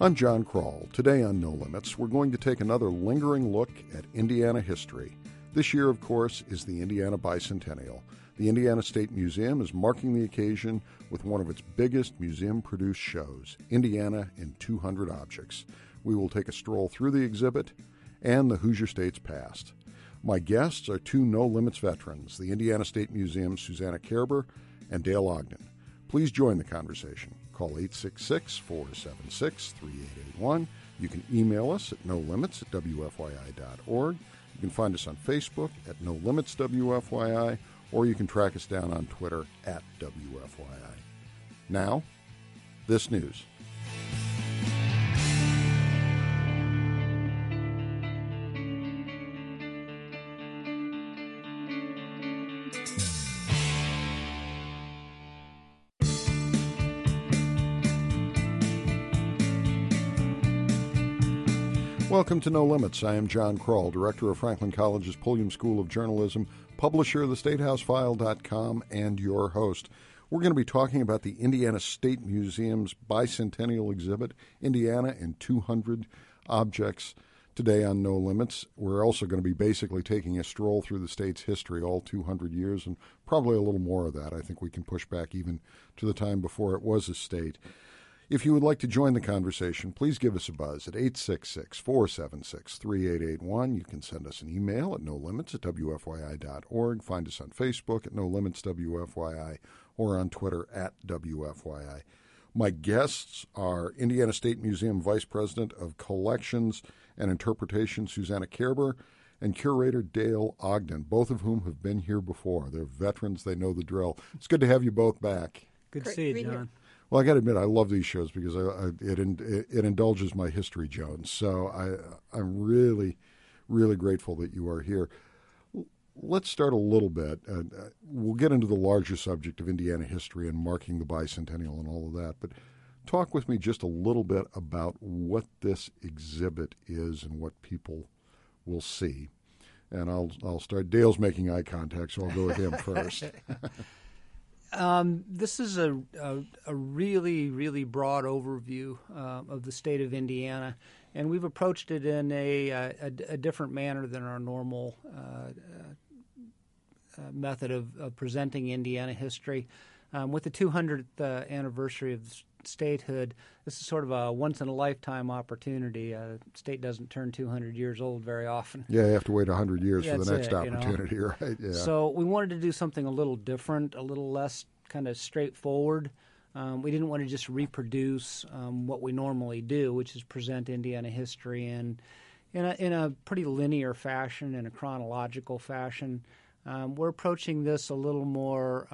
I'm John Kroll. Today on No Limits, we're going to take another lingering look at Indiana history. This year, of course, is the Indiana Bicentennial. The Indiana State Museum is marking the occasion with one of its biggest museum-produced shows, Indiana in 200 Objects. We will take a stroll through the exhibit and the Hoosier State's past. My guests are two No Limits veterans, the Indiana State Museum's Susanna Kerber and Dale Ogden. Please join the conversation. Call 866-476-3881. You can email us at nolimits@wfyi.org. You can find us on Facebook at No Limits WFYI, or you can track us down on Twitter at WFYI. Now, this news. Welcome to No Limits. I am John Kroll, director of Franklin College's Pulliam School of Journalism, publisher of theStateHouseFile.com, and your host. We're going to be talking about the Indiana State Museum's bicentennial exhibit, Indiana in 200 Objects, today on No Limits. We're also going to be basically taking a stroll through the state's history, all 200 years, and probably a little more of that. I think we can push back even to the time before it was a state. If you would like to join the conversation, please give us a buzz at 866-476-3881. You can send us an email at nolimits@wfyi.org. Find us on Facebook at nolimitswfyi or on Twitter at WFYI. My guests are Indiana State Museum Vice President of Collections and Interpretation, Susanna Kerber, and Curator Dale Ogden, both of whom have been here before. They're veterans. They know the drill. It's good to have you both back. Good to see you, John. Well, I got to admit, I love these shows because it indulges my history, Joan. So I'm really, really grateful that you are here. Let's start a little bit. We'll get into the larger subject of Indiana history and marking the bicentennial and all of that. But talk with me just a little bit about what this exhibit is and what people will see. And I'll start. Dale's making eye contact, so I'll go with him first. This is a really, really broad overview of the state of Indiana, and we've approached it in a different manner than our normal method of presenting Indiana history. With the 200th anniversary of statehood, this is sort of a once-in-a-lifetime opportunity. The state doesn't turn 200 years old very often. Yeah, you have to wait 100 years for the next opportunity, right? Yeah. So we wanted to do something a little different, a little less kind of straightforward. We didn't want to just reproduce what we normally do, which is present Indiana history in a pretty linear fashion, in a chronological fashion. We're approaching this a little more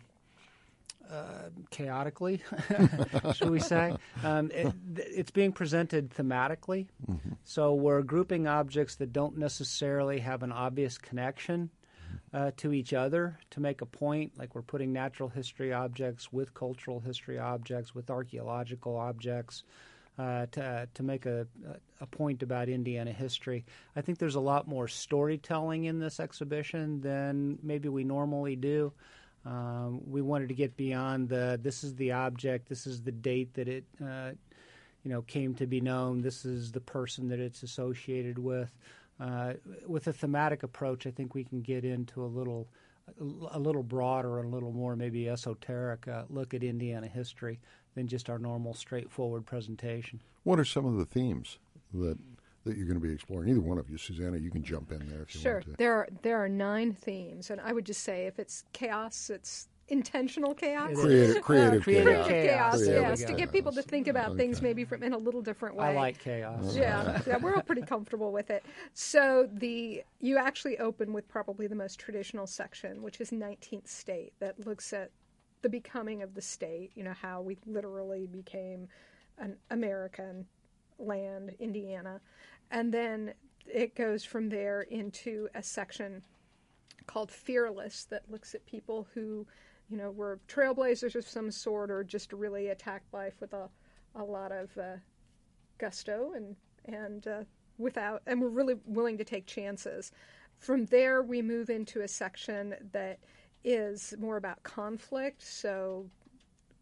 chaotically, should we say. It's being presented thematically. Mm-hmm. So we're grouping objects that don't necessarily have an obvious connection to each other to make a point, like we're putting natural history objects with cultural history objects, with archaeological objects, to make a point about Indiana history. I think there's a lot more storytelling in this exhibition than maybe we normally do. We wanted to get beyond this is the object, this is the date that it came to be known, this is the person that it's associated with. With a thematic approach, I think we can get into a little broader and a little more maybe esoteric look at Indiana history than just our normal straightforward presentation. What are some of the themes that you're going to be exploring? Either one of you, Susanna, you can jump in there if you want to. Sure. There are 9 themes, and I would just say if it's chaos, it's intentional chaos. Creative chaos, yes, to get people to think about things maybe in a little different way. I like chaos. Yeah, we're all pretty comfortable with it. So you actually open with probably the most traditional section, which is 19th State, that looks at the becoming of the state, how we literally became an American land, Indiana. And then it goes from there into a section called Fearless that looks at people who, were trailblazers of some sort or just really attacked life with a lot of gusto and we're really willing to take chances. From there, we move into a section that is more about conflict, so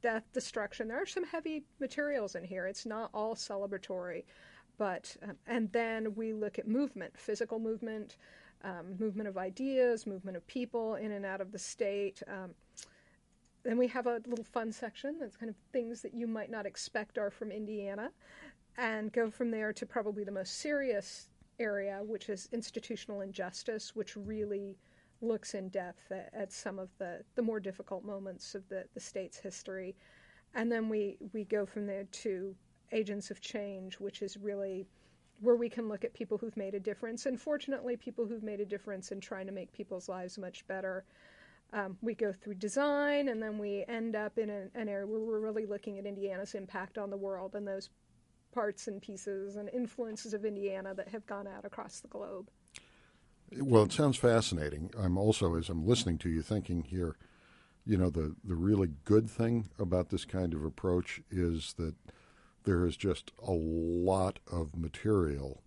death, destruction. There are some heavy materials in here. It's not all celebratory. But and then we look at movement, physical movement, movement of ideas, movement of people in and out of the state. Then we have a little fun section that's kind of things that you might not expect are from Indiana, and go from there to probably the most serious area, which is institutional injustice, which really looks in depth at some of the more difficult moments of the state's history. And then we go from there to agents of change, which is really where we can look at people who've made a difference, and fortunately people who've made a difference in trying to make people's lives much better. We go through design, and then we end up in an area where we're really looking at Indiana's impact on the world and those parts and pieces and influences of Indiana that have gone out across the globe. Well, it sounds fascinating. I'm also, as I'm listening to you, thinking here, the really good thing about this kind of approach is that there is just a lot of material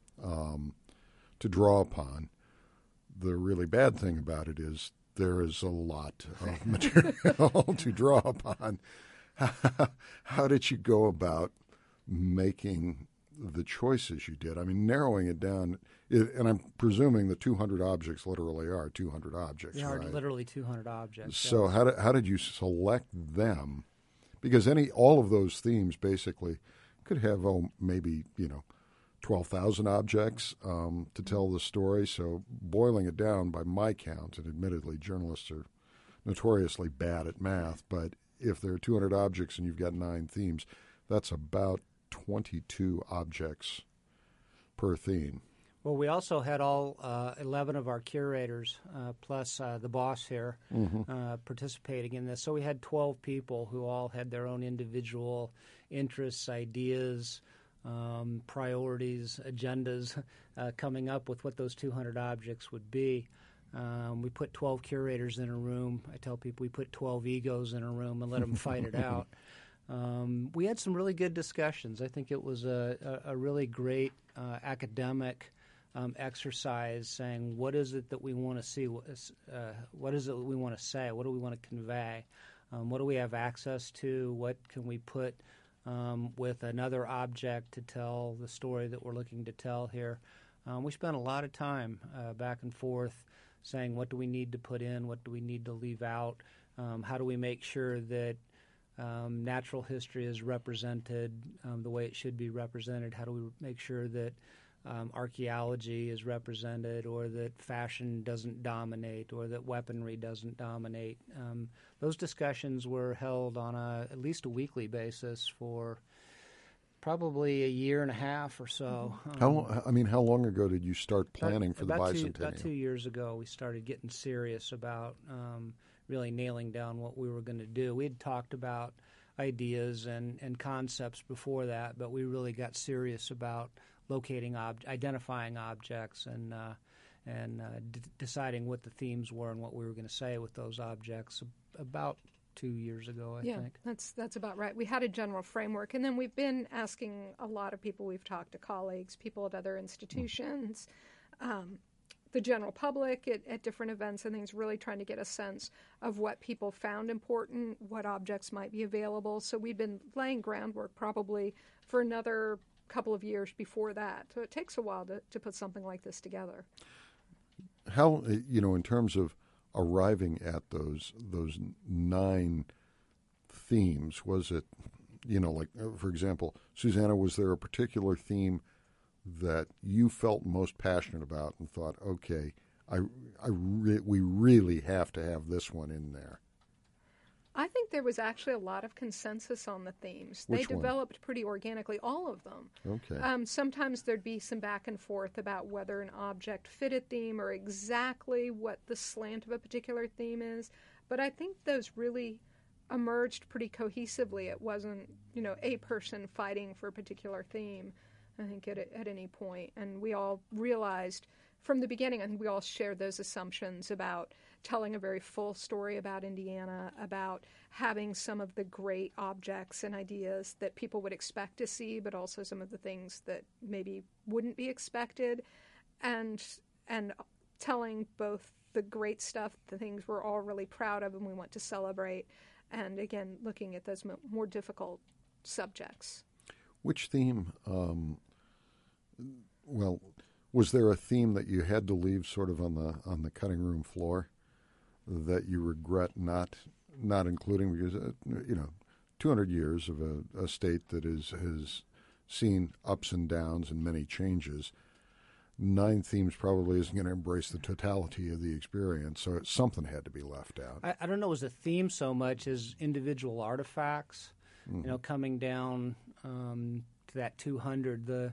to draw upon. The really bad thing about it is there is a lot of material to draw upon. How did you go about making the choices you did? I mean, narrowing it down, and I'm presuming the 200 objects literally are 200 objects. There are right? literally 200 objects. So yes. how did you select them? Because all of those themes basically could have maybe 12,000 objects to tell the story. So boiling it down by my count, and admittedly journalists are notoriously bad at math, but if there are 200 objects and you've got 9 themes, that's about 22 objects per theme. Well, we also had all 11 of our curators, plus the boss here, participating in this. So we had 12 people who all had their own individual interests, ideas, priorities, agendas, coming up with what those 200 objects would be. We put 12 curators in a room. I tell people we put 12 egos in a room and let them fight it out. We had some really good discussions. I think it was a really great academic exercise, saying what is it that we want to see, what is it that we want to say, what do we want to convey, what do we have access to, what can we put with another object to tell the story that we're looking to tell here. We spent a lot of time back and forth saying what do we need to put in, what do we need to leave out, how do we make sure that natural history is represented the way it should be represented, how do we make sure that archaeology is represented, or that fashion doesn't dominate, or that weaponry doesn't dominate. Those discussions were held on at least a weekly basis for probably a year and a half or so. How long ago did you start planning for the bicentennial? About 2 years ago, we started getting serious about really nailing down what we were going to do. We had talked about ideas and concepts before that, but we really got serious about locating, identifying objects, and deciding what the themes were and what we were going to say with those objects about 2 years ago, I think. That's about right. We had a general framework, and then we've been asking a lot of people. We've talked to colleagues, people at other institutions, the general public at different events and things, really trying to get a sense of what people found important, what objects might be available. So we've been laying groundwork probably for another couple of years before that. So it takes a while to put something like this together. How, in terms of arriving at those 9 themes, was it, for example, Susanna, was there a particular theme that you felt most passionate about and thought, okay, we really have to have this one in there? I think there was actually a lot of consensus on the themes. Which they one? Developed pretty organically, all of them. Okay. Sometimes there'd be some back and forth about whether an object fit a theme or exactly what the slant of a particular theme is. But I think those really emerged pretty cohesively. It wasn't, a person fighting for a particular theme, I think, at any point. And we all realized from the beginning, I think we all shared those assumptions about telling a very full story about Indiana, about having some of the great objects and ideas that people would expect to see, but also some of the things that maybe wouldn't be expected, and telling both the great stuff, the things we're all really proud of and we want to celebrate, and again, looking at those more difficult subjects. Which theme, was there a theme that you had to leave sort of on the cutting room floor that you regret not including? Because, 200 years of a state that has seen ups and downs and many changes, 9 themes probably isn't going to embrace the totality of the experience, so something had to be left out. I don't know it was a theme so much as individual artifacts, coming down to that 200.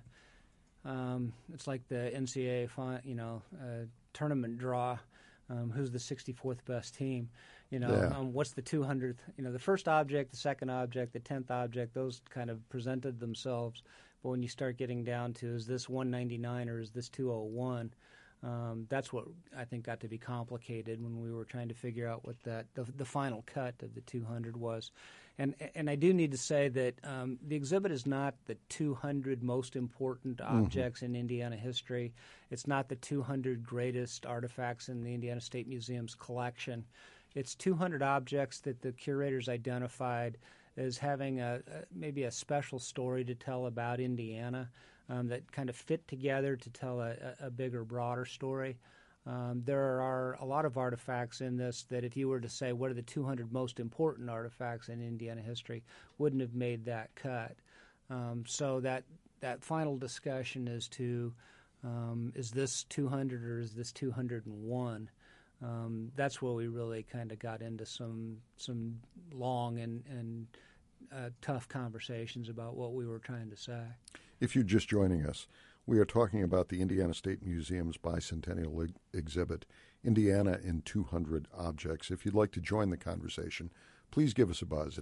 It's like the NCAA, tournament draw. Who's the 64th best team? What's the 200th? The first object, the second object, the 10th object, those kind of presented themselves. But when you start getting down to, is this 199 or is this 201? That's what I think got to be complicated when we were trying to figure out what the final cut of the 200 was. And I do need to say that the exhibit is not the 200 most important objects in Indiana history. It's not the 200 greatest artifacts in the Indiana State Museum's collection. It's 200 objects that the curators identified as having maybe a special story to tell about Indiana that kind of fit together to tell a bigger, broader story. There are a lot of artifacts in this that if you were to say what are the 200 most important artifacts in Indiana history, wouldn't have made that cut. So that final discussion as to is this 200 or is this 201, that's where we really kind of got into some long and tough conversations about what we were trying to say. If you're just joining us, we are talking about the Indiana State Museum's bicentennial exhibit, Indiana in 200 Objects. If you'd like to join the conversation, please give us a buzz at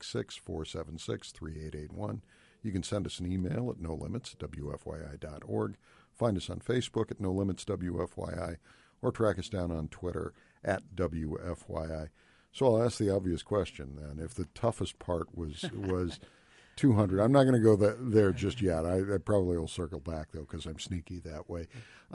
866-476-3881. You can send us an email at nolimits@wfyi.org. Find us on Facebook at NoLimitsWFYI, or track us down on Twitter at WFYI. So I'll ask the obvious question then. If the toughest part was 200, I'm not going to go there just yet. I probably will circle back, though, because I'm sneaky that way.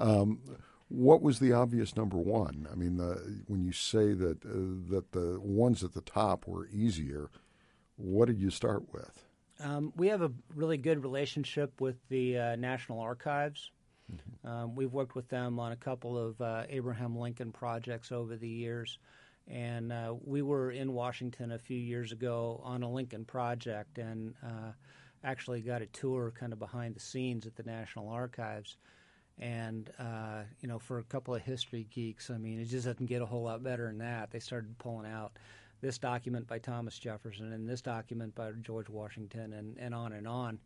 What was the obvious number one? I mean, when you say that the ones at the top were easier, what did you start with? We have a really good relationship with the National Archives. We've worked with them on a couple of Abraham Lincoln projects over the years. And we were in Washington a few years ago on a Lincoln project and actually got a tour kind of behind the scenes at the National Archives. And, for a couple of history geeks, I mean, it just doesn't get a whole lot better than that. They started pulling out this document by Thomas Jefferson and this document by George Washington and on and on.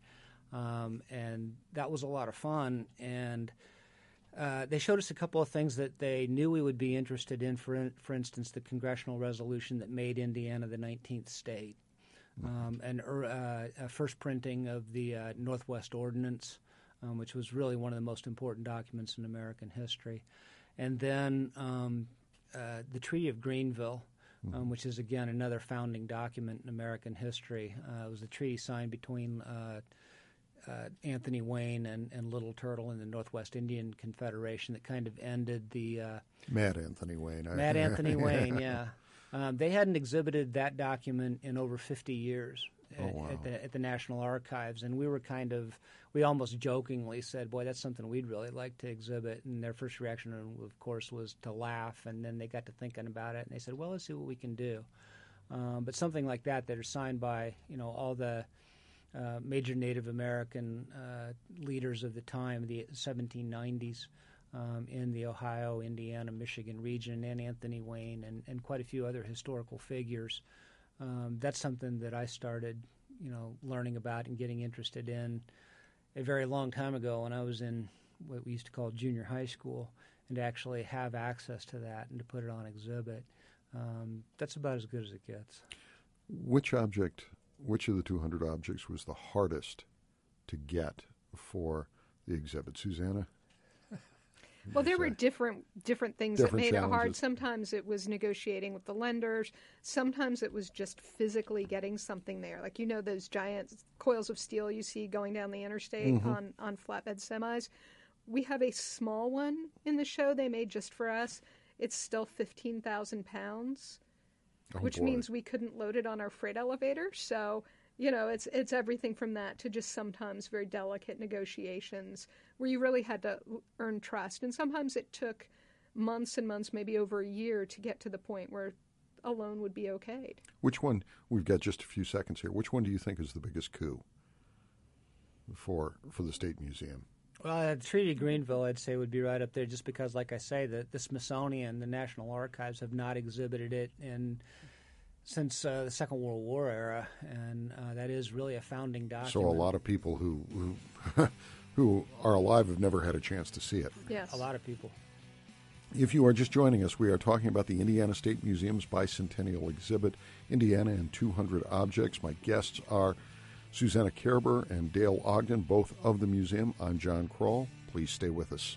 And that was a lot of fun. And they showed us a couple of things that they knew we would be interested in, for instance, the congressional resolution that made Indiana the 19th state, and a first printing of the Northwest Ordinance, which was really one of the most important documents in American history, and then the Treaty of Greenville, which is, again, another founding document in American history. It was a treaty signed between Anthony Wayne and Little Turtle in the Northwest Indian Confederation that kind of ended the Mad Anthony Wayne. Anthony Wayne, yeah. They hadn't exhibited that document in over 50 years at the National Archives, and we almost jokingly said, boy, that's something we'd really like to exhibit. And their first reaction, of course, was to laugh, and then they got to thinking about it, and they said, well, let's see what we can do. But something like that are signed by, all the major Native American leaders of the time, the 1790s, in the Ohio, Indiana, Michigan region, and Anthony Wayne, and quite a few other historical figures. That's something that I started, learning about and getting interested in a very long time ago when I was in what we used to call junior high school, and to actually have access to that and to put it on exhibit. That's about as good as it gets. Which of the 200 objects was the hardest to get for the exhibit, Susanna? Well, there were different things that made challenges. it hard. Sometimes it was negotiating with the lenders. Sometimes it was just physically getting something there. Like, those giant coils of steel you see going down the interstate on flatbed semis. We have a small one in the show they made just for us. It's still 15,000 pounds. which boy. means we couldn't load it on our freight elevator. So, it's everything from that to just sometimes very delicate negotiations where you really had to earn trust. And sometimes it took months and months, maybe over a year, to get to the point where a loan would be okayed. Which one, we've got just a few seconds here, which one do you think is the biggest coup for the State Museum? Well, the Treaty of Greenville, I'd say, would be right up there just because, like I say, the Smithsonian, the National Archives have not exhibited it since the Second World War era, and that is really a founding document. So a lot of people who who are alive have never had a chance to see it. Yes. A lot of people. If you are just joining us, we are talking about the Indiana State Museum's bicentennial exhibit, Indiana in 200 Objects. My guests are Susanna Kerber and Dale Ogden, both of the museum. I'm John Kroll. Please stay with us.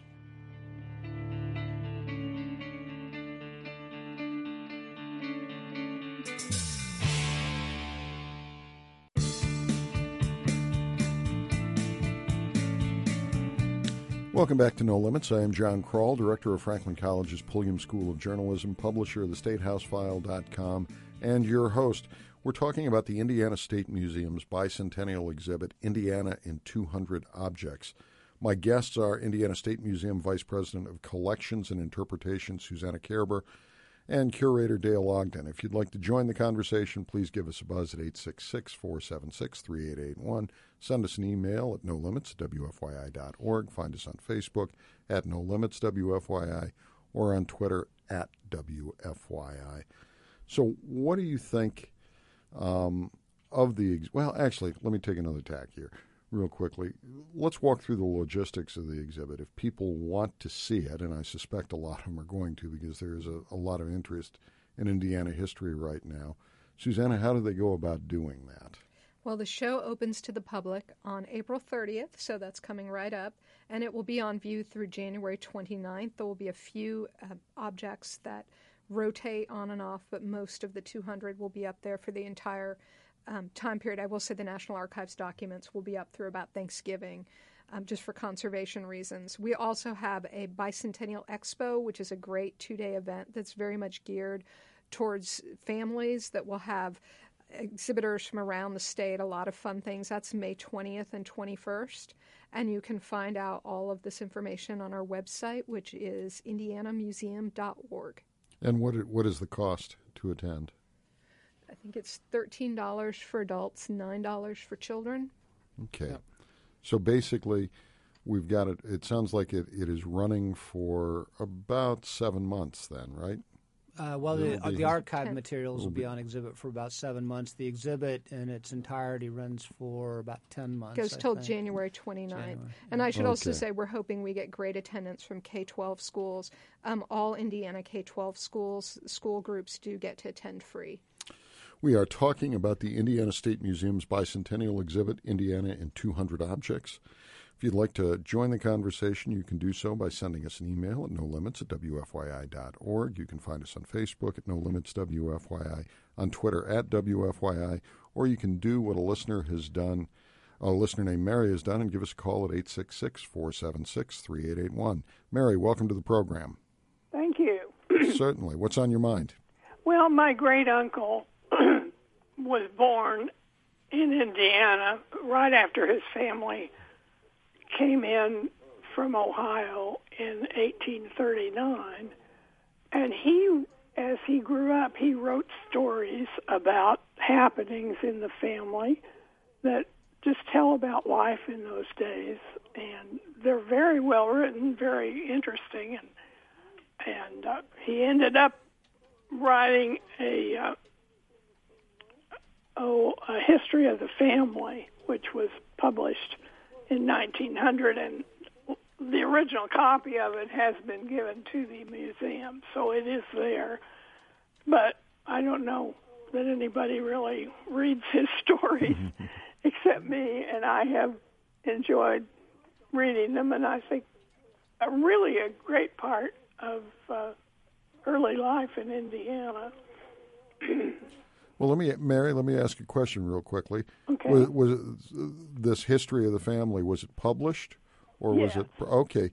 Welcome back to No Limits. I am John Kroll, director of Franklin College's Pulliam School of Journalism, publisher of thestatehousefile.com, and your host. We're talking about the Indiana State Museum's bicentennial exhibit, Indiana in 200 Objects. My guests are Indiana State Museum Vice President of Collections and Interpretation, Susanna Kerber, and Curator Dale Ogden. If you'd like to join the conversation, please give us a buzz at 866-476-3881. Send us an email at nolimits@wfyi.org. Find us on Facebook at nolimitswfyi or on Twitter at WFYI. So what do you think of the... Well, actually, let me take another tack here real quickly. Let's walk through the logistics of the exhibit. If people want to see it, and I suspect a lot of them are going to because there is a lot of interest in Indiana history right now. Susanna, how do they go about doing that? Well, the show opens to the public on April 30th, so that's coming right up, and it will be on view through January 29th. There will be a few objects that rotate on and off, but most of the 200 will be up there for the entire time period. I will say the National Archives documents will be up through about Thanksgiving, just for conservation reasons. We also have a Bicentennial Expo, which is a great 2-day event that's very much geared towards families that will have exhibitors from around the state, a lot of fun things. That's May 20th and 21st. And you can find out all of this information on our website, which is indianamuseum.org. And what is the cost to attend? I think it's $13 for adults, $9 for children. Okay. Yep. So basically, we've got it. It sounds like it is running for about 7 months then, right? The archive materials will be on exhibit for about 7 months. The exhibit in its entirety runs for about 10 months. Goes till January 29th. And I should also say we're hoping we get great attendance from K-12 schools. All Indiana K-12 school groups do get to attend free. We are talking about the Indiana State Museum's bicentennial exhibit, Indiana in 200 Objects. If you'd like to join the conversation, you can do so by sending us an email at nolimits@wfyi.org. You can find us on Facebook at nolimitswfyi, on Twitter at WFYI, or you can do what a listener named Mary has done and give us a call at 866-476-3881. Mary, welcome to the program. Thank you. Certainly. What's on your mind? Well, my great-uncle was born in Indiana right after his family came in from Ohio in 1839. And as he grew up, he wrote stories about happenings in the family that just tell about life in those days. And they're very well written, very interesting. And he ended up writing a history of the family, which was published in 1900, and the original copy of it has been given to the museum, so it is there. But I don't know that anybody really reads his stories except me, and I have enjoyed reading them, and I think really a great part of early life in Indiana. Well, Mary, let me ask you a question real quickly. Okay. Was this history of the family, was it published, or was it okay?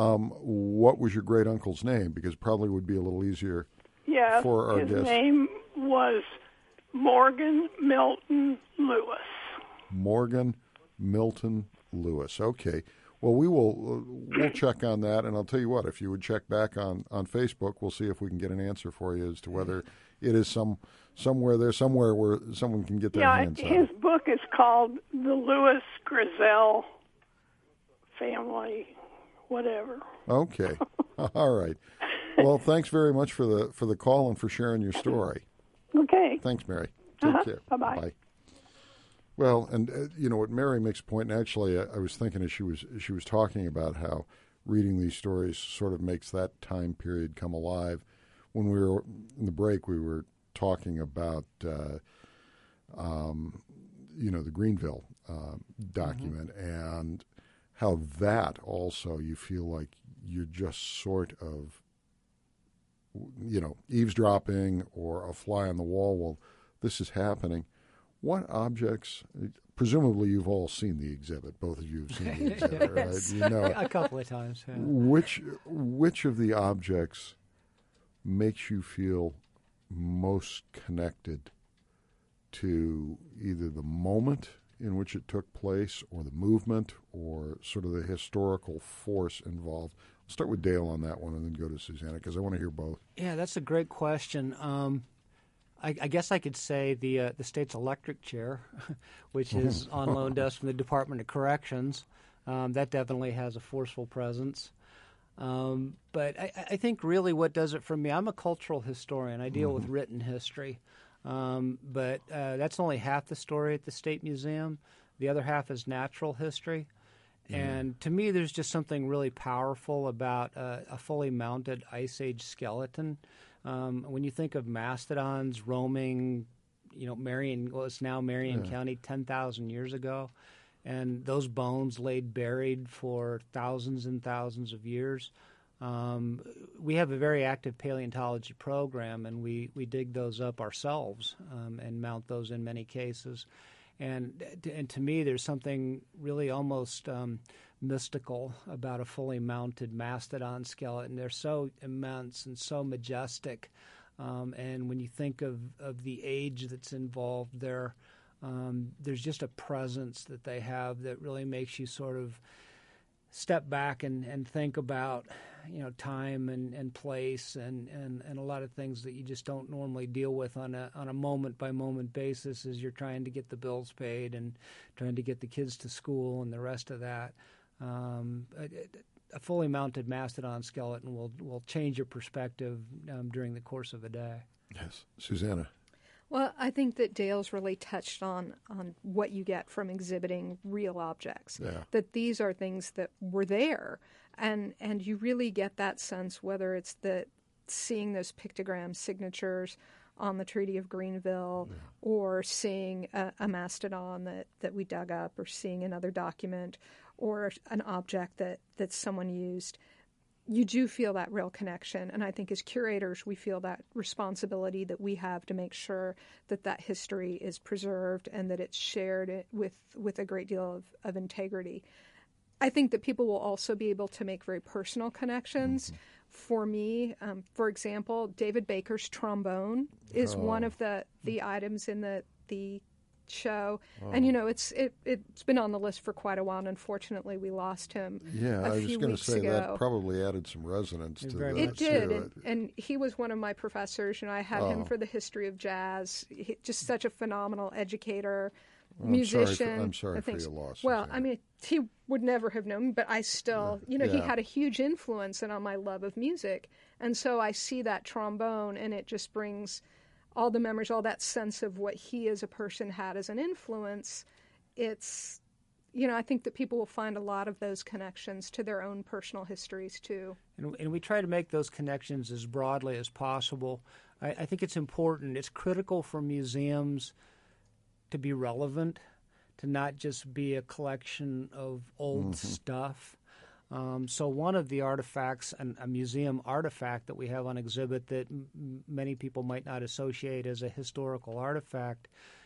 What was your great uncle's name? Because it probably would be a little easier for our guests. His name was Morgan Milton Lewis. Morgan Milton Lewis. Okay. Well, we'll check on that, and I'll tell you what, if you would check back on Facebook, we'll see if we can get an answer for you as to whether it is somewhere where someone can get their hands on it. His book is called The Lewis Griselle Family, whatever. Okay. All right. Well, thanks very much for the call and for sharing your story. Okay. Thanks, Mary. Take care. Bye-bye. Bye. Well, and what Mary makes a point, and actually I was thinking as she was talking about how reading these stories sort of makes that time period come alive. When we were in the break, we were talking about the Greenville document and how that also you feel like you're just sort of eavesdropping or a fly on the wall. Well, this is happening. What objects? Presumably, you've all seen the exhibit. Both of you have seen the exhibit, Yes. right? A couple of times. Yeah. Which of the objects makes you feel most connected to either the moment in which it took place, or the movement, or sort of the historical force involved? I'll start with Dale on that one, and then go to Susanna because I want to hear both. Yeah, that's a great question. I guess I could say the state's electric chair, which is on loan to us from the Department of Corrections. That definitely has a forceful presence. But I think really what does it for me, I'm a cultural historian. I deal with written history. But that's only half the story at the State Museum. The other half is natural history. And to me, there's just something really powerful about a fully mounted Ice Age skeleton. When you think of mastodons roaming, it's now Marion County 10,000 years ago, and those bones laid buried for thousands and thousands of years. We have a very active paleontology program, and we dig those up ourselves and mount those in many cases. And to me, there's something really almost mystical about a fully mounted mastodon skeleton. They're so immense and so majestic. And when you think of the age that's involved there, there's just a presence that they have that really makes you sort of step back and think about, time and place and a lot of things that you just don't normally deal with on a moment by moment basis as you're trying to get the bills paid and trying to get the kids to school and the rest of that. A fully mounted mastodon skeleton will change your perspective during the course of a day. Yes, Susanna. Well, I think that Dale's really touched on what you get from exhibiting real objects. Yeah. That these are things that were there, and you really get that sense, whether it's seeing those pictogram signatures on the Treaty of Greenville, or seeing a mastodon that we dug up, or seeing another document, or an object that someone used. You do feel that real connection, and I think as curators we feel that responsibility that we have to make sure that history is preserved and that it's shared with a great deal of integrity. I think that people will also be able to make very personal connections. Mm-hmm. For me, for example, David Baker's trombone is one of the items in the show, and it's been on the list for quite a while, and unfortunately we lost him I was few going to weeks say ago. That probably added some resonance to that. It did, and he was one of my professors. I had him for the history of jazz. Just such a phenomenal educator, musician. I'm sorry for your loss. Well, I mean, he would never have known me, but I still, he had a huge influence on my love of music, and so I see that trombone, and it just brings all the memories, all that sense of what he as a person had as an influence. It's, I think that people will find a lot of those connections to their own personal histories too. And we try to make those connections as broadly as possible. I think it's important. It's critical for museums to be relevant, to not just be a collection of old stuff. So one of the artifacts, a museum artifact that we have on exhibit that many people might not associate as a historical artifact,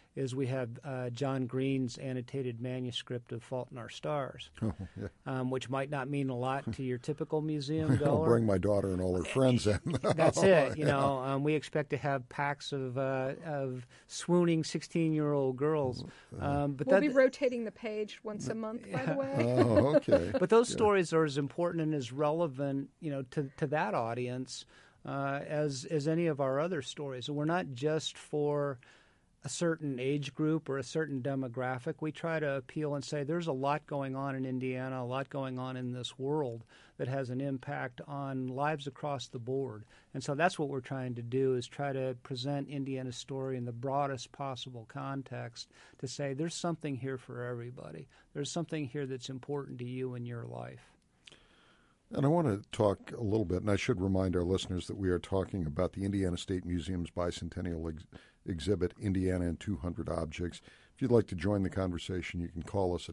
is we have John Green's annotated manuscript of Fault in Our Stars, which might not mean a lot to your typical museum goer. I'll bring my daughter and all her friends in. That's it. We expect to have packs of swooning 16-year-old girls. But we'll be rotating the page once a month, by the way. Oh, okay. But those stories are as important and as relevant, to that audience as any of our other stories. And we're not just for a certain age group or a certain demographic. We try to appeal and say there's a lot going on in Indiana, a lot going on in this world that has an impact on lives across the board. And so that's what we're trying to do, is try to present Indiana's story in the broadest possible context to say there's something here for everybody. There's something here that's important to you in your life. And I want to talk a little bit, and I should remind our listeners that we are talking about the Indiana State Museum's bicentennial exhibit, Indiana and 200 Objects. If you'd like to join the conversation, you can call us at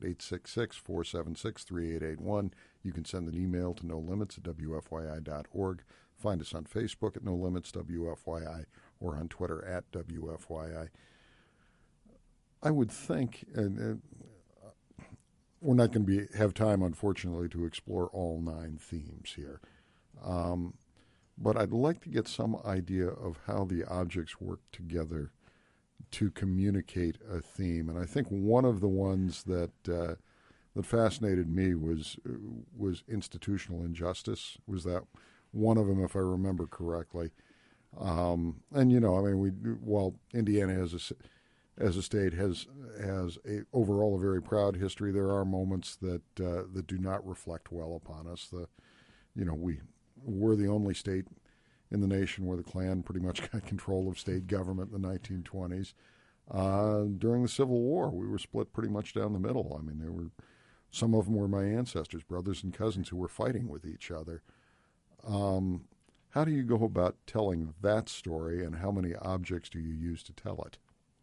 866-476-3881. You can send an email to nolimits@wfyi.org. Find us on Facebook at No Limits WFYI or on Twitter at WFYI. I would think, and we're not going to have time, unfortunately, to explore all 9 themes here. But I'd like to get some idea of how the objects work together to communicate a theme. And I think one of the ones that fascinated me was institutional injustice. Was that one of them, if I remember correctly? While Indiana as a state has overall a very proud history, there are moments that do not reflect well upon us. We're the only state in the nation where the Klan pretty much got control of state government in the 1920s. During the Civil War, we were split pretty much down the middle. I mean, some of them were my ancestors, brothers and cousins, who were fighting with each other. How do you go about telling that story, and how many objects do you use to tell it?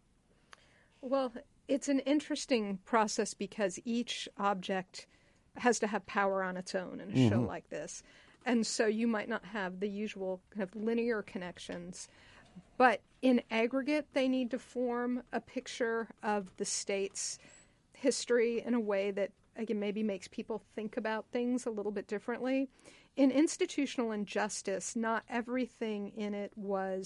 Well, it's an interesting process because each object has to have power on its own in a show like this. And so you might not have the usual kind of linear connections, but in aggregate, they need to form a picture of the state's history in a way that, again, maybe makes people think about things a little bit differently. In institutional injustice, not everything in it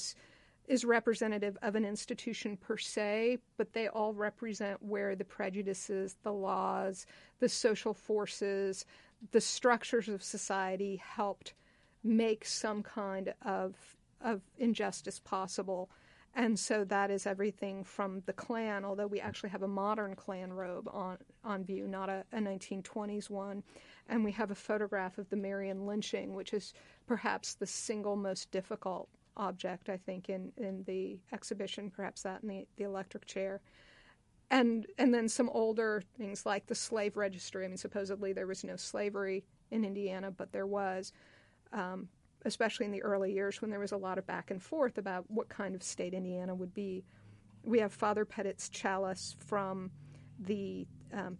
is representative of an institution per se, but they all represent where the prejudices, the laws, the social forces, the structures of society helped make some kind of injustice possible. And so that is everything from the Klan, although we actually have a modern Klan robe on view, not a 1920s one. And we have a photograph of the Marion lynching, which is perhaps the single most difficult object, I think, in the exhibition, perhaps that and the electric chair. And then some older things like the slave registry. I mean, supposedly there was no slavery in Indiana, but there was, especially in the early years when there was a lot of back and forth about what kind of state Indiana would be. We have Father Pettit's chalice from the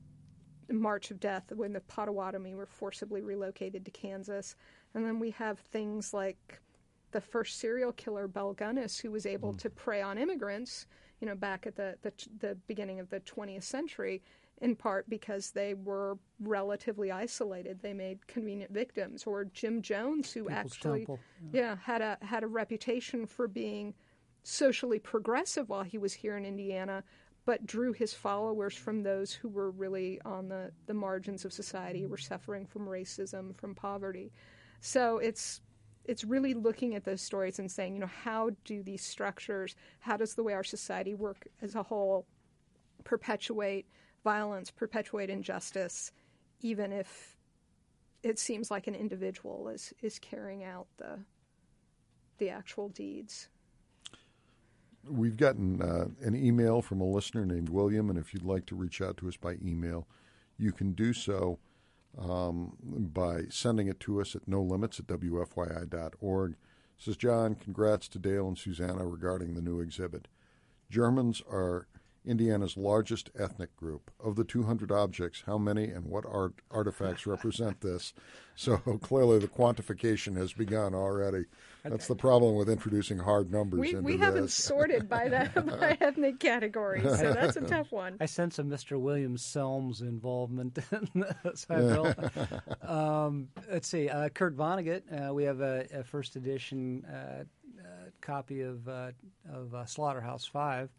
March of Death when the Potawatomi were forcibly relocated to Kansas. And then we have things like the first serial killer, Bel Gunnis, who was able to prey on immigrants, back at the beginning of the 20th century, in part because they were relatively isolated. They made convenient victims. Or Jim Jones, who People's actually Temple. had a reputation for being socially progressive while he was here in Indiana, but drew his followers from those who were really on the margins of society, who were suffering from racism, from poverty. So it's really looking at those stories and saying, how do these structures, how does the way our society work as a whole perpetuate violence, perpetuate injustice, even if it seems like an individual is carrying out the actual deeds. We've gotten an email from a listener named William, and if you'd like to reach out to us by email, you can do so by sending it to us at nolimits@wfyi.org. It says, John, congrats to Dale and Susanna regarding the new exhibit. Germans are Indiana's largest ethnic group. Of the 200 objects, how many and what artifacts represent this? So clearly the quantification has begun already. That's the problem with introducing hard numbers into we haven't sorted by ethnic categories, so that's a tough one. I sense a Mr. William Selms involvement in this. Let's see, Kurt Vonnegut. We have a first edition copy of Slaughterhouse 5.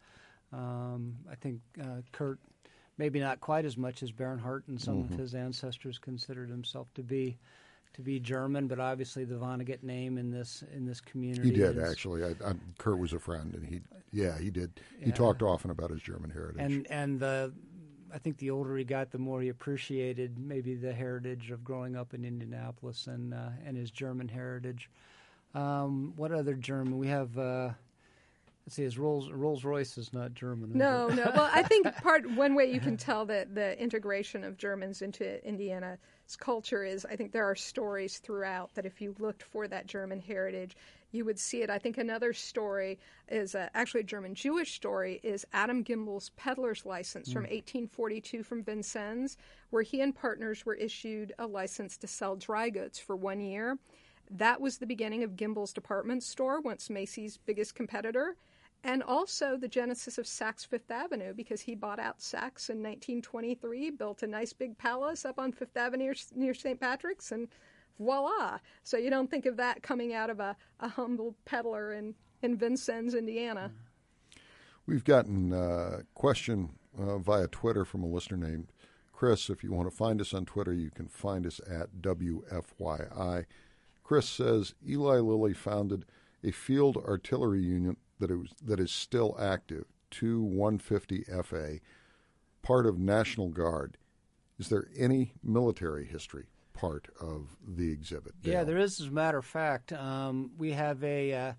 I think Kurt, maybe not quite as much as Bernhardt and some of his ancestors considered himself to be German, but obviously the Vonnegut name in this community. He did actually. Kurt was a friend, and he did. He talked often about his German heritage. And I think the older he got, the more he appreciated maybe the heritage of growing up in Indianapolis and his German heritage. What other German? We have. Let's see, his Rolls-Royce is not German. No. Well, I think one way you can tell that the integration of Germans into Indiana's culture is, I think there are stories throughout that if you looked for that German heritage, you would see it. I think another story is actually a German-Jewish story, is Adam Gimbel's peddler's license from 1842 from Vincennes, where he and partners were issued a license to sell dry goods for 1 year. That was the beginning of Gimbel's department store, once Macy's biggest competitor. And also the genesis of Saks Fifth Avenue, because he bought out Saks in 1923, built a nice big palace up on Fifth Avenue near St. Patrick's, and voila. So you don't think of that coming out of a humble peddler in Vincennes, Indiana. We've gotten a question via Twitter from a listener named Chris. If you want to find us on Twitter, you can find us at WFYI. Chris says, Eli Lilly founded a field artillery unit that is still active, 2-150 FA, part of National Guard. Is there any military history part of the exhibit? Dale? Yeah, there is. As a matter of fact, we have an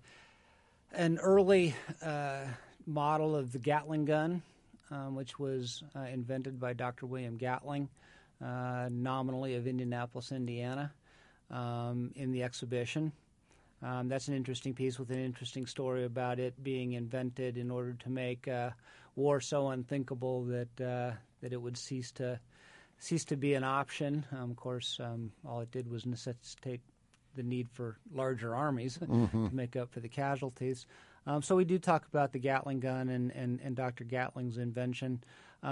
early model of the Gatling gun, which was invented by Dr. William Gatling, nominally of Indianapolis, Indiana, in the exhibition. That's an interesting piece with an interesting story about it being invented in order to make war so unthinkable that it would cease to be an option. Of course, all it did was necessitate the need for larger armies to make up for the casualties. So we do talk about the Gatling gun and Dr. Gatling's invention.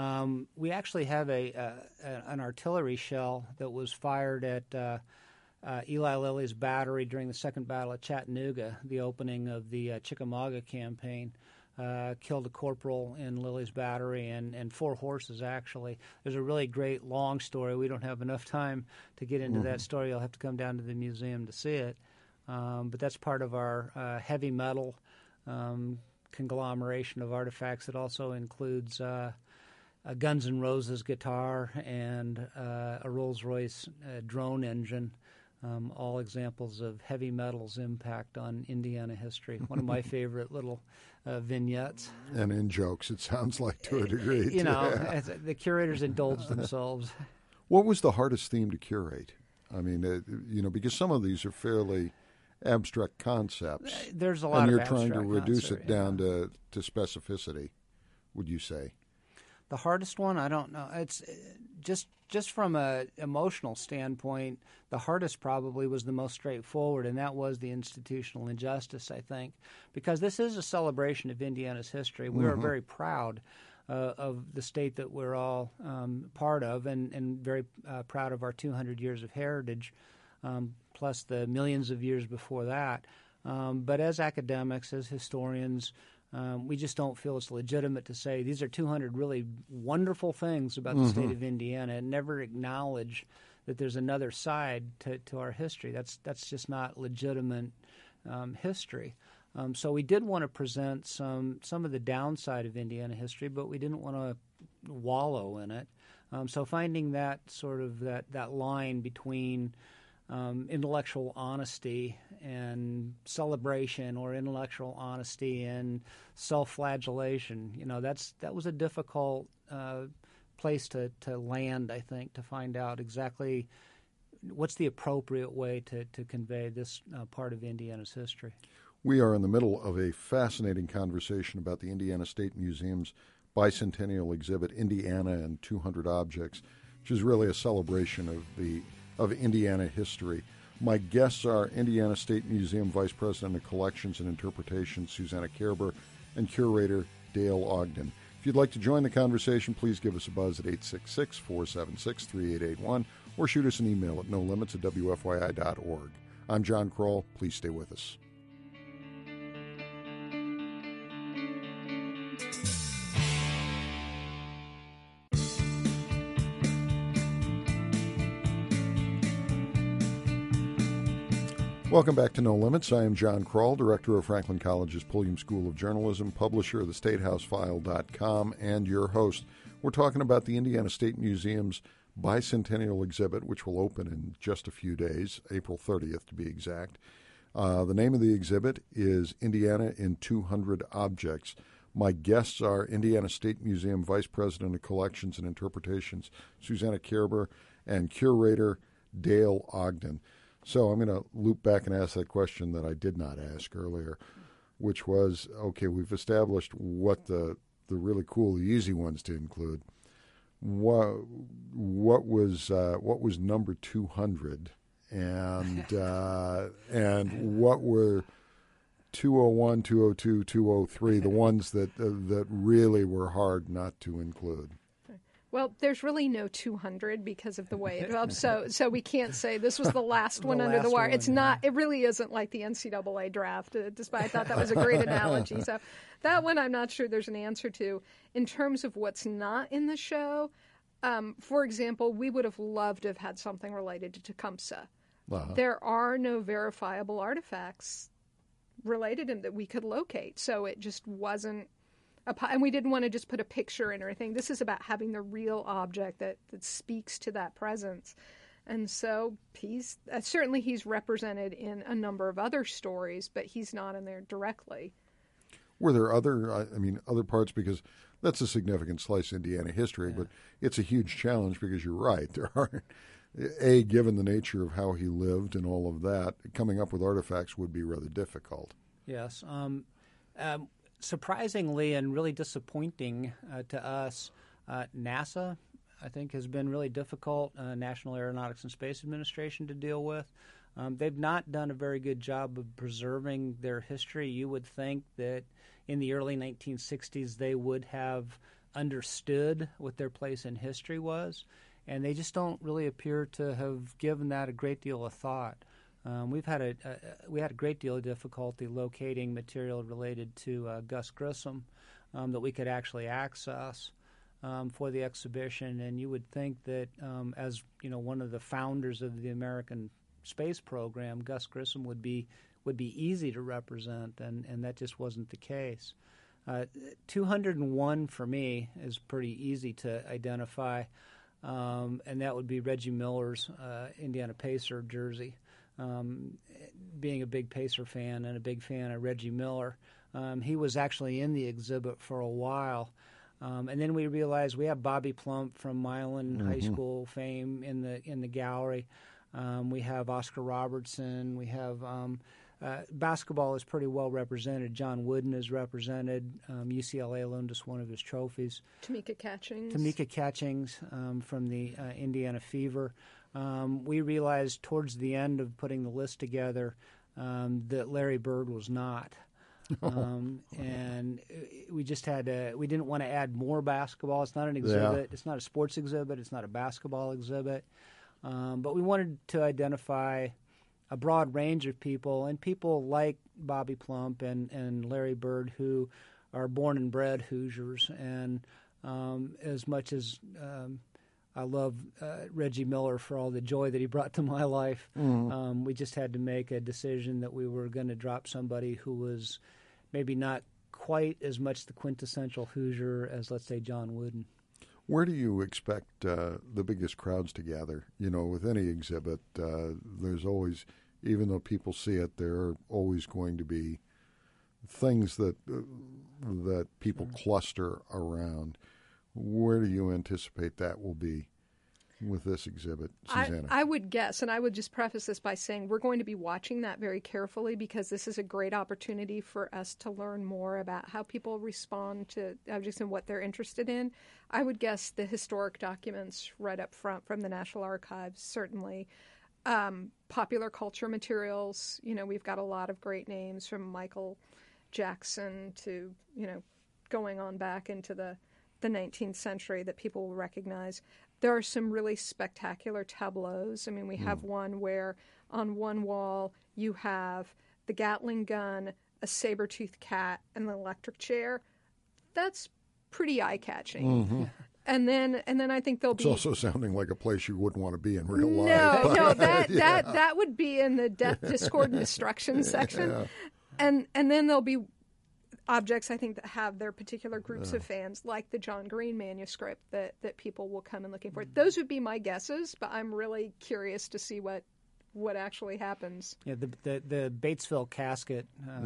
We actually have an artillery shell that was fired at Eli Lilly's battery during the Second Battle of Chattanooga, the opening of the Chickamauga campaign. Killed a corporal in Lilly's battery and 4 horses, actually. There's a really great long story. We don't have enough time to get into that story. You'll have to come down to the museum to see it. But that's part of our heavy metal conglomeration of artifacts. It also includes a Guns N' Roses guitar and a Rolls-Royce drone engine. All examples of heavy metal's impact on Indiana history. One of my favorite little vignettes. And in jokes, it sounds like, to a degree. The curators indulge themselves. What was the hardest theme to curate? I mean, because some of these are fairly abstract concepts. There's a lot of abstract and you're trying to reduce it down to specificity, would you say? The hardest one, I don't know. It's just from an emotional standpoint, the hardest probably was the most straightforward, and that was the institutional injustice, I think, because this is a celebration of Indiana's history. We are very proud of the state that we're all part of, and very proud of our 200 years of heritage, plus the millions of years before that. But as academics, as historians, we just don't feel it's legitimate to say these are 200 really wonderful things about the state of Indiana and never acknowledge that there's another side to our history. That's just not legitimate history. So we did want to present some of the downside of Indiana history, but we didn't want to wallow in it. So finding that sort of that line between intellectual honesty and celebration, or intellectual honesty and self-flagellation, that was a difficult place to land, I think, to find out exactly what's the appropriate way to convey this part of Indiana's history. We are in the middle of a fascinating conversation about the Indiana State Museum's bicentennial exhibit, Indiana and 200 Objects, which is really a celebration of Indiana history. My guests are Indiana State Museum Vice President of Collections and Interpretation, Susanna Kerber, and Curator Dale Ogden. If you'd like to join the conversation, please give us a buzz at 866-476-3881 or shoot us an email at nolimits@wfyi.org. I'm John Kroll. Please stay with us. Welcome back to No Limits. I am John Kroll, Director of Franklin College's Pulliam School of Journalism, publisher of the StateHouseFile.com, and your host. We're talking about the Indiana State Museum's bicentennial exhibit, which will open in just a few days, April 30th to be exact. The name of the exhibit is Indiana in 200 Objects. My guests are Indiana State Museum Vice President of Collections and Interpretations, Susanna Kerber, and Curator Dale Ogden. So I'm going to loop back and ask that question that I did not ask earlier, which was, okay, we've established what the really cool, the easy ones to include. What was number 200, and what were 201, 202, 203, the ones that really were hard not to include? Well, there's really no 200 because of the way it developed. So we can't say this was the last one under the wire. It's not. It really isn't like the NCAA draft. Despite I thought that was a great analogy. So that one I'm not sure there's an answer to. In terms of what's not in the show, for example, we would have loved to have had something related to Tecumseh. Uh-huh. There are no verifiable artifacts related to him that we could locate. So it just wasn't. And we didn't want to just put a picture in or anything. This is about having the real object that speaks to that presence. And so he's represented in a number of other stories, but he's not in there directly. Were there other parts, because that's a significant slice of Indiana history, but it's a huge challenge because you're right. There are, given the nature of how he lived and all of that, coming up with artifacts would be rather difficult. Yes. Surprisingly and really disappointing to us, NASA, I think, has been really difficult, National Aeronautics and Space Administration, to deal with. They've not done a very good job of preserving their history. You would think that in the early 1960s they would have understood what their place in history was, and they just don't really appear to have given that a great deal of thought. We had a great deal of difficulty locating material related to Gus Grissom that we could actually access for the exhibition, and you would think that as one of the founders of the American space program, Gus Grissom would be easy to represent, and that just wasn't the case. 201 for me is pretty easy to identify, and that would be Reggie Miller's Indiana Pacer jersey. Being a big Pacer fan and a big fan of Reggie Miller, he was actually in the exhibit for a while, and then we realized we have Bobby Plump from Milan High School fame in the gallery. We have Oscar Robertson. We have basketball is pretty well represented. John Wooden is represented. UCLA loaned us one of his trophies. Tamika Catchings from the Indiana Fever. We realized towards the end of putting the list together that Larry Bird was not. And we just we didn't want to add more basketball. It's not an exhibit. Yeah. It's not a sports exhibit. It's not a basketball exhibit. But we wanted to identify a broad range of people, and people like Bobby Plump and Larry Bird, who are born and bred Hoosiers. And as much as I love Reggie Miller for all the joy that he brought to my life, we just had to make a decision that we were going to drop somebody who was maybe not quite as much the quintessential Hoosier as, let's say, John Wooden. Where do you expect the biggest crowds to gather? With any exhibit, there's always, even though people see it, there are always going to be things that people cluster around. Where do you anticipate that will be? with this exhibit, Susanna? I would guess, and I would just preface this by saying we're going to be watching that very carefully because this is a great opportunity for us to learn more about how people respond to objects and what they're interested in. I would guess the historic documents right up front from the National Archives, certainly. Popular culture materials, we've got a lot of great names from Michael Jackson to, going on back into the 19th century that people will recognize. There are some really spectacular tableaus. I mean, we have one where on one wall you have the Gatling gun, a saber-toothed cat, and an electric chair. That's pretty eye-catching. Mm-hmm. And then I think there'll be. It's also sounding like a place you wouldn't want to be in real life. No, that would be in the death, discord, and destruction section. Yeah. And then there'll be objects, I think, that have their particular groups of fans, like the John Green manuscript that people will come in looking for. Those would be my guesses, but I'm really curious to see what actually happens. Yeah, the Batesville casket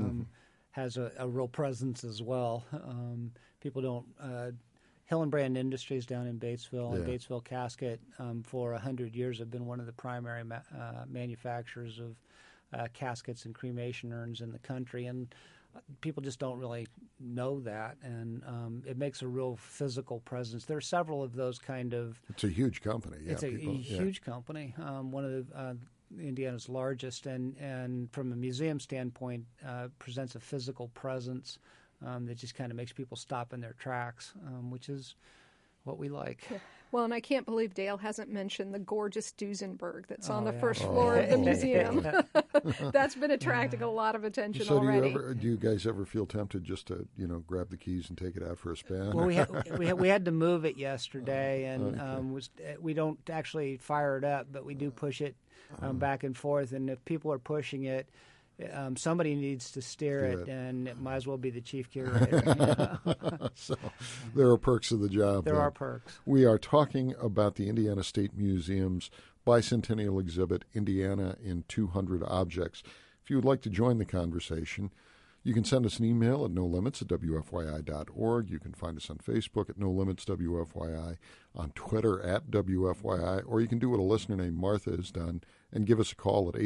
has a real presence as well. People don't. Hillenbrand Industries down in Batesville and Batesville Casket for 100 years have been one of the primary manufacturers of caskets and cremation urns in the country, and people just don't really know that, and it makes a real physical presence. There are several of those kind of. It's a huge company. Yeah, it's a huge company, one of the Indiana's largest, and from a museum standpoint, presents a physical presence that just kind of makes people stop in their tracks, which is what we like. Yeah. Well, and I can't believe Dale hasn't mentioned the gorgeous Duesenberg that's on the first floor of the museum. That's been attracting a lot of attention already. Do you guys ever feel tempted just to, grab the keys and take it out for a spin? Well, we had to move it yesterday, and we don't actually fire it up, but we do push it back and forth. And if people are pushing it, somebody needs to steer it, and it might as well be the chief curator. So there are perks of the job. There are perks. We are talking about the Indiana State Museum's bicentennial exhibit, Indiana in 200 Objects. If you would like to join the conversation, you can send us an email at nolimits@wfyi.org. You can find us on Facebook at NoLimitsWFYI, on Twitter at WFYI, or you can do what a listener named Martha has done and give us a call at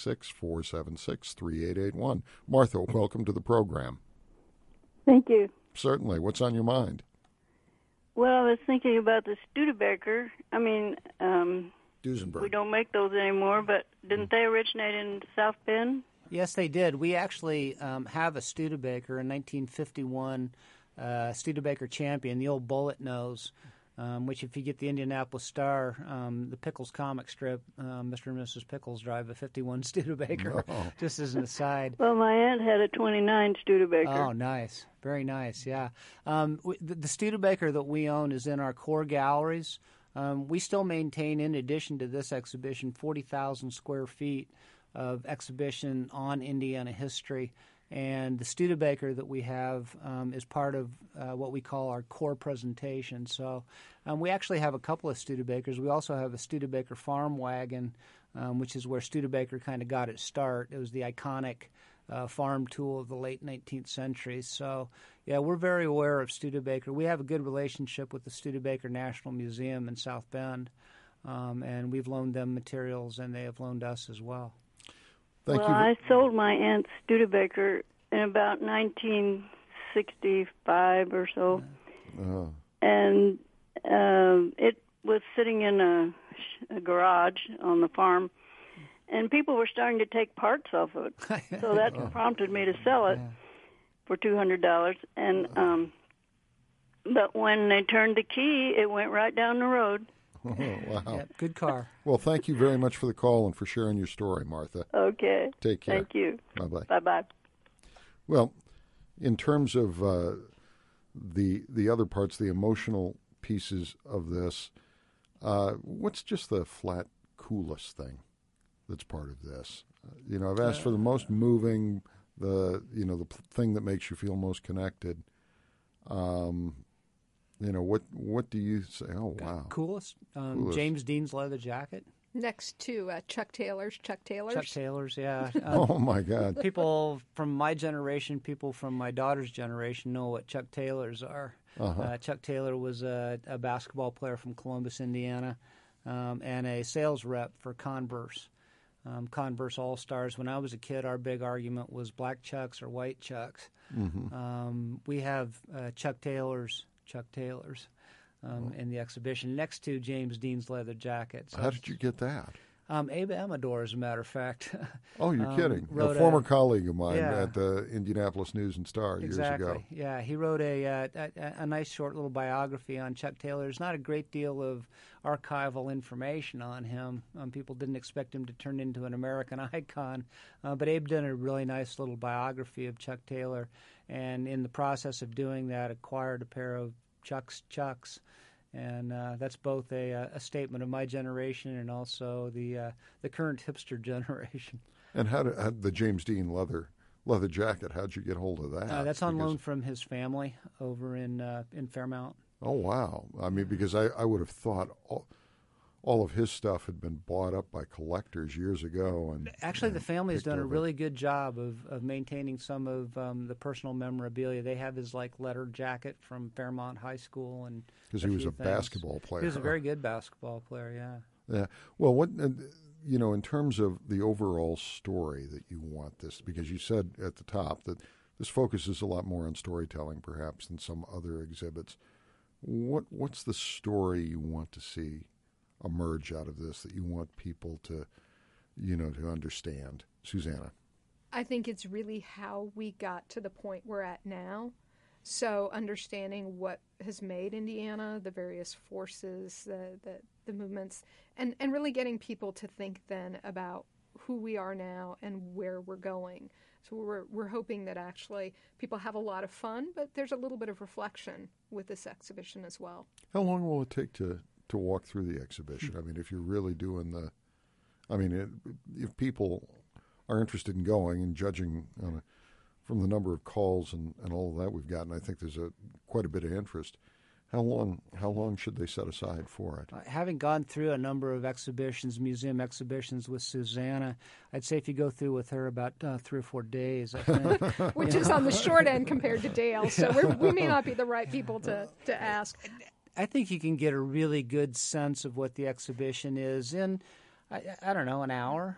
866-476-3881. Martha, welcome to the program. Thank you. Certainly. What's on your mind? Well, I was thinking about the Studebaker. I mean, Duesenberg. We don't make those anymore, but didn't they originate in South Bend? Yes, they did. We actually have a Studebaker, in 1951 Studebaker Champion, the old bullet nose, which if you get the Indianapolis Star, the Pickles comic strip, Mr. and Mrs. Pickles drive a 51 Studebaker, just as an aside. Well, my aunt had a 29 Studebaker. Oh, nice. Very nice, yeah. The Studebaker that we own is in our core galleries. We still maintain, in addition to this exhibition, 40,000 square feet of exhibition on Indiana history. And the Studebaker that we have is part of what we call our core presentation. So we actually have a couple of Studebakers. We also have a Studebaker farm wagon, which is where Studebaker kind of got its start. It was the iconic farm tool of the late 19th century. So, yeah, we're very aware of Studebaker. We have a good relationship with the Studebaker National Museum in South Bend, and we've loaned them materials, and they have loaned us as well. I sold my aunt's Studebaker in about 1965 or so, and it was sitting in a garage on the farm, and people were starting to take parts off of it. So that prompted me to sell it for $200. And but when they turned the key, it went right down the road. Oh, wow. Yeah, good car. Well, thank you very much for the call and for sharing your story, Martha. Okay. Take care. Thank you. Bye-bye. Bye-bye. Well, in terms of the other parts, the emotional pieces of this, what's just the flat coolest thing that's part of this? I've asked for the most moving, the thing that makes you feel most connected. What do you say? Oh, wow. Coolest? James Dean's leather jacket. Next to Chuck Taylor's. Chuck Taylor's, yeah. Oh, my God. People from my generation, people from my daughter's generation know what Chuck Taylor's are. Chuck Taylor was a basketball player from Columbus, Indiana. and a sales rep for Converse. Converse All-Stars. When I was a kid, our big argument was black Chucks or white Chucks. We have Chuck Taylor's in the exhibition next to James Dean's leather jackets. How did you get that? Abe Amador, as a matter of fact. Oh, you're kidding. A former colleague of mine at the Indianapolis News and Star years ago. Yeah, he wrote a nice short little biography on Chuck Taylor. There's not a great deal of archival information on him. People didn't expect him to turn into an American icon, but Abe did a really nice little biography of Chuck Taylor, and in the process of doing that, acquired a pair of Chucks. And that's both a statement of my generation and also the current hipster generation. And how the James Dean leather jacket? How'd you get hold of that? That's on loan from his family over in Fairmount. Oh wow! I mean, because I would have thought all of his stuff had been bought up by collectors years ago. And actually, the family's done a really good job of maintaining some of the personal memorabilia. They have his letter jacket from Fairmont High School, and because he was a basketball player. He was a very good basketball player. Yeah. Yeah. Well, what in terms of the overall story that you want this, because you said at the top that this focuses a lot more on storytelling, perhaps, than some other exhibits. What's the story you want to see emerge out of this, that you want people to understand? Susanna? I think it's really how we got to the point we're at now. So understanding what has made Indiana, the various forces, the movements, and really getting people to think then about who we are now and where we're going. So we're hoping that actually people have a lot of fun, but there's a little bit of reflection with this exhibition as well. How long will it take to walk through the exhibition? I mean, if you're really doing if people are interested in going and judging from the number of calls and all of that we've gotten, I think there's quite a bit of interest. How long should they set aside for it? Having gone through a number of museum exhibitions with Susanna, I'd say if you go through with her about 3 or 4 days, I think. Which is on the short end compared to Dale, so we may not be the right people to ask. I think you can get a really good sense of what the exhibition is in, I don't know, an hour,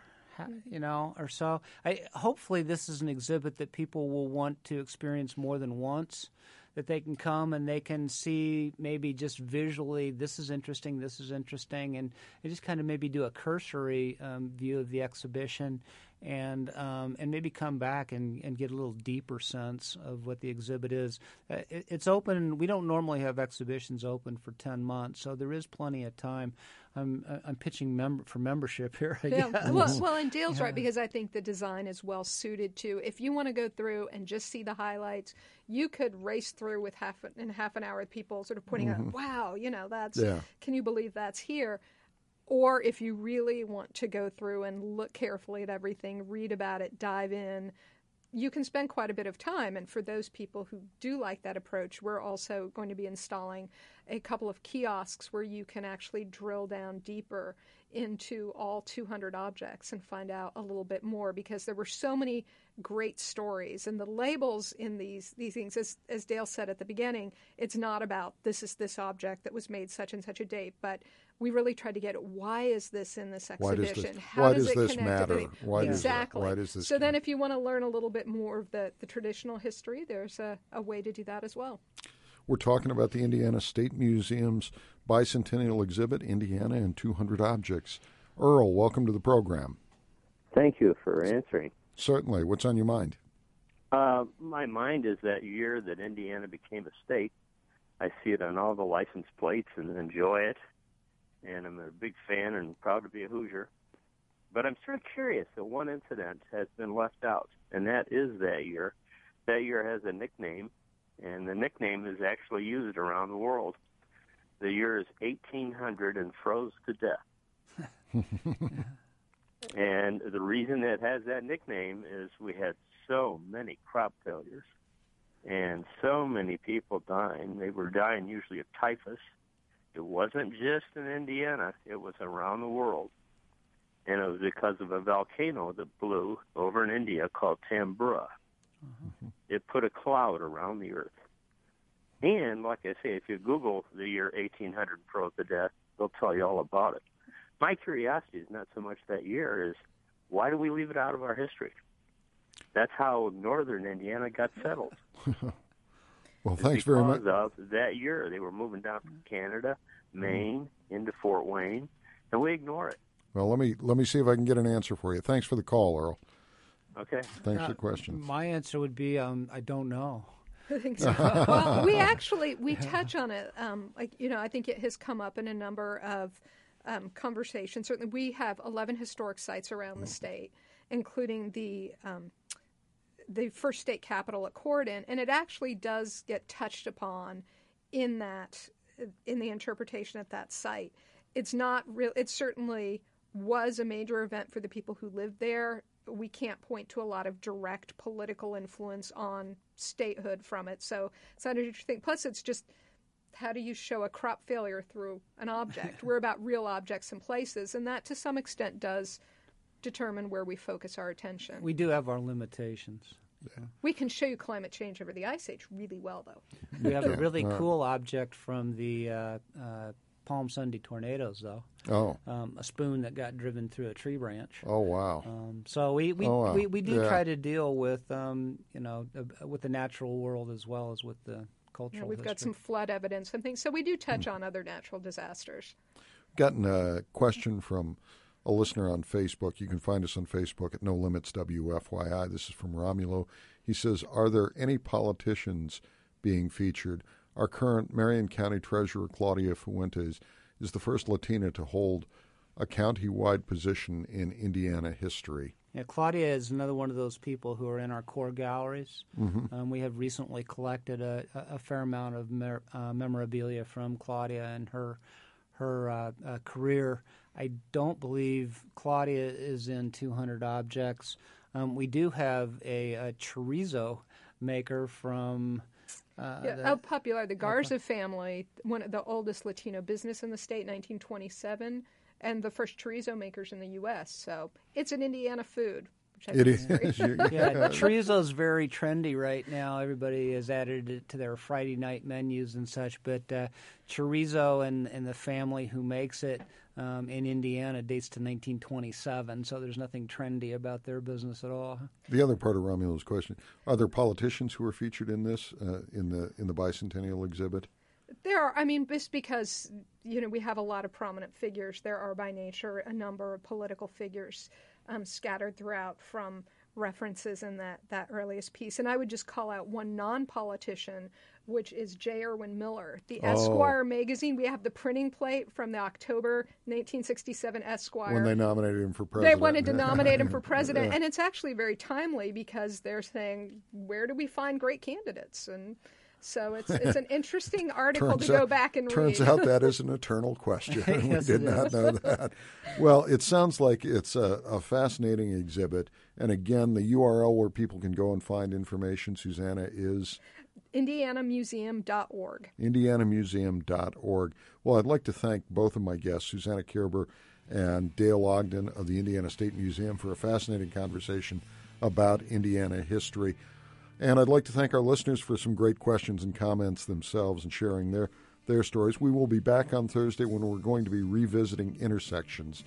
or so. Hopefully this is an exhibit that people will want to experience more than once, that they can come and they can see maybe just visually, this is interesting, and just kind of maybe do a cursory view of the exhibition, and maybe come back and get a little deeper sense of what the exhibit is. It's open. We don't normally have exhibitions open for 10 months, so there is plenty of time. I'm pitching for membership here. Yeah. Well, and Dale's right, because I think the design is well suited to, if you want to go through and just see the highlights, you could race through with half an hour with people sort of pointing out, wow, that's, can you believe that's here? Or if you really want to go through and look carefully at everything, read about it, dive in, you can spend quite a bit of time. And for those people who do like that approach, we're also going to be installing a couple of kiosks where you can actually drill down deeper into all 200 objects and find out a little bit more, because there were so many great stories. And the labels in these things, as Dale said at the beginning, it's not about this is this object that was made such and such a date, but we really tried to get at why is this in this exhibition? Why does this matter? Exactly. Why does this then if you want to learn a little bit more of the traditional history, there's a way to do that as well. We're talking about the Indiana State Museum's bicentennial exhibit, Indiana and 200 Objects. Earl, welcome to the program. Thank you for answering. Certainly. What's on your mind? My mind is that year that Indiana became a state. I see it on all the license plates and enjoy it. And I'm a big fan and proud to be a Hoosier. But I'm sort of curious that one incident has been left out, and that is that year. That year has a nickname, and the nickname is actually used around the world. The year is 1800 and froze to death. And the reason it has that nickname is we had so many crop failures and so many people dying. They were dying usually of typhus. It wasn't just in Indiana. It was around the world. And it was because of a volcano that blew over in India called Tambora. Mm-hmm. It put a cloud around the earth. And, like I say, if you Google the year 1800 froze to death, they'll tell you all about it. my curiosity is not so much that year, is why do we leave it out of our history? That's how northern Indiana got settled. Well, thanks very much. Because of that year, they were moving down from Canada, Maine, into Fort Wayne, and we ignore it. Well, let me see if I can get an answer for you. Thanks for the call, Earl. Okay. Thanks for the question. My answer would be I don't know. I think so. Well, we touch on it. I think it has come up in a number of conversations. Certainly, we have 11 historic sites around the state, including the first state capitol at Corydon, and it actually does get touched upon in the interpretation at that site. It's not real. It certainly was a major event for the people who lived there. We can't point to a lot of direct political influence on statehood from it. So it's not interesting. Plus, it's just, how do you show a crop failure through an object? We're about real objects and places, and that to some extent does determine where we focus our attention. We do have our limitations. Yeah. We can show you climate change over the Ice Age really well, though. We have a really cool object from the Palm Sunday tornadoes, though. Oh. A spoon that got driven through a tree branch. Oh, wow. So we do try to deal with with the natural world as well as with the cultural we've history. got some flood evidence and things. So we do touch on other natural disasters. Gotten a question from a listener on Facebook. You can find us on Facebook at No Limits WFYI. This is from Romulo. He says, are there any politicians being featured? Our current Marion County Treasurer, Claudia Fuentes, is the first Latina to hold a county-wide position in Indiana history. Yeah, Claudia is another one of those people who are in our core galleries. Mm-hmm. We have recently collected a fair amount of memorabilia from Claudia and her career. I don't believe Claudia is in 200 objects. We do have a chorizo maker from... El Popular, the Garza family, one of the oldest Latino business in the state, 1927, and the first chorizo makers in the U.S. So it's an Indiana food. It is. Chorizo is very trendy right now. Everybody has added it to their Friday night menus and such. But chorizo and the family who makes it in Indiana dates to 1927. So there's nothing trendy about their business at all. The other part of Romulo's question: are there politicians who are featured in this in the bicentennial exhibit? There are. I mean, just because we have a lot of prominent figures, there are by nature a number of political figures scattered throughout from references in that earliest piece. And I would just call out one non-politician, which is J. Irwin Miller. The Esquire magazine, we have the printing plate from the October 1967 Esquire. When they nominated him for president. They wanted to nominate him for president. And it's actually very timely because they're saying, where do we find great candidates? And so it's an interesting article to go back and read. Turns out that is an eternal question. Yes, we did not know that. Well, it sounds like it's a fascinating exhibit. And again, the URL where people can go and find information, Susanna, is? IndianaMuseum.org. IndianaMuseum.org. Well, I'd like to thank both of my guests, Susanna Kierber and Dale Ogden of the Indiana State Museum, for a fascinating conversation about Indiana history. And I'd like to thank our listeners for some great questions and comments themselves and sharing their stories. We will be back on Thursday when we're going to be revisiting Intersections,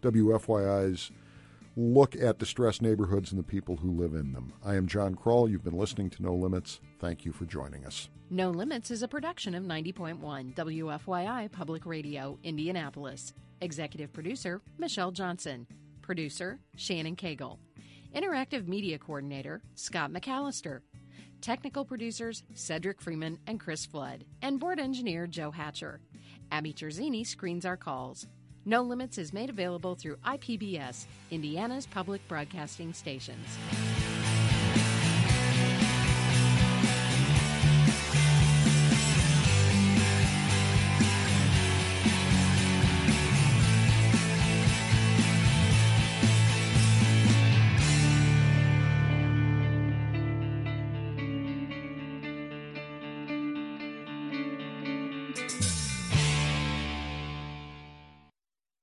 WFYI's look at distressed neighborhoods and the people who live in them. I am John Kroll. You've been listening to No Limits. Thank you for joining us. No Limits is a production of 90.1 WFYI Public Radio, Indianapolis. Executive producer, Michelle Johnson. Producer, Shannon Cagle. Interactive Media Coordinator, Scott McAllister. Technical producers, Cedric Freeman and Chris Flood. And Board Engineer, Joe Hatcher. Abby Terzini screens our calls. No Limits is made available through IPBS, Indiana's public broadcasting stations.